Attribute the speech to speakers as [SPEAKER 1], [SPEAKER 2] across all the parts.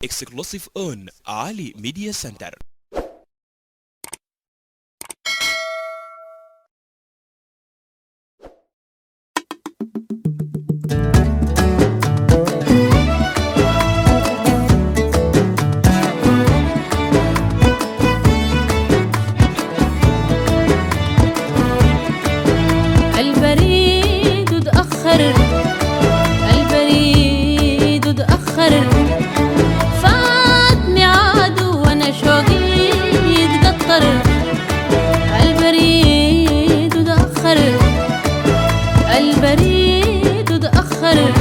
[SPEAKER 1] Exclusive on Ali Media Center.
[SPEAKER 2] البريد تأخر، البريد تأخر، فات ميعاده وانا شوقي يتقطر. البريد تأخر، البريد تأخر.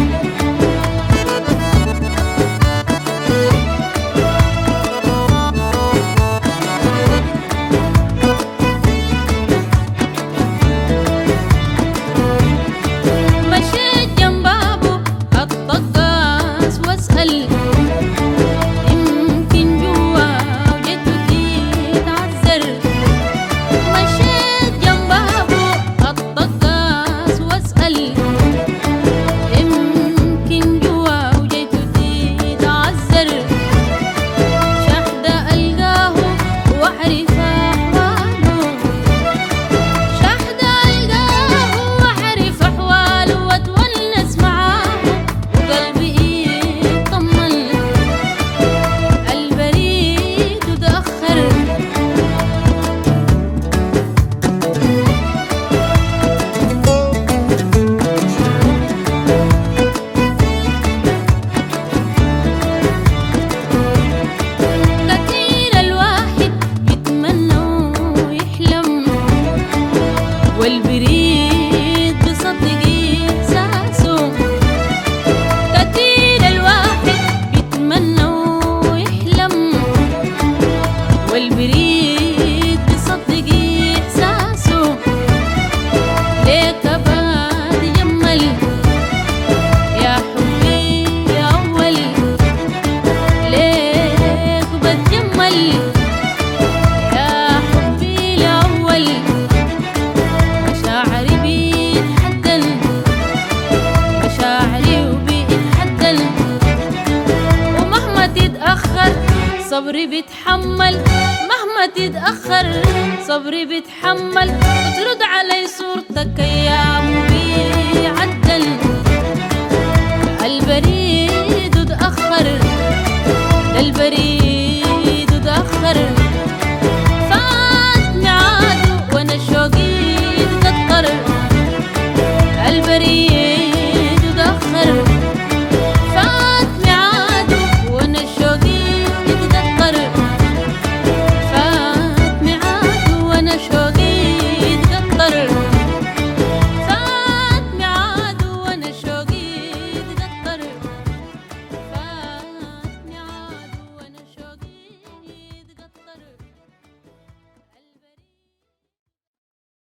[SPEAKER 2] والبريد بصدق إحساسه، كتير الواحد بيتمنى ويحلم، والبريد بصدق إحساسه. ليك بعد جمل يا حبي يا أول، ليك بتجمل يا حبي الأول. مشاعري بيتحدن، مشاعري وبيتحدن، ومهما تتأخر صبري بيتحمل، مهما تتأخر صبري بيتحمل. وترد علي صورتك أيام بيعدل. البريد تأخر، البريد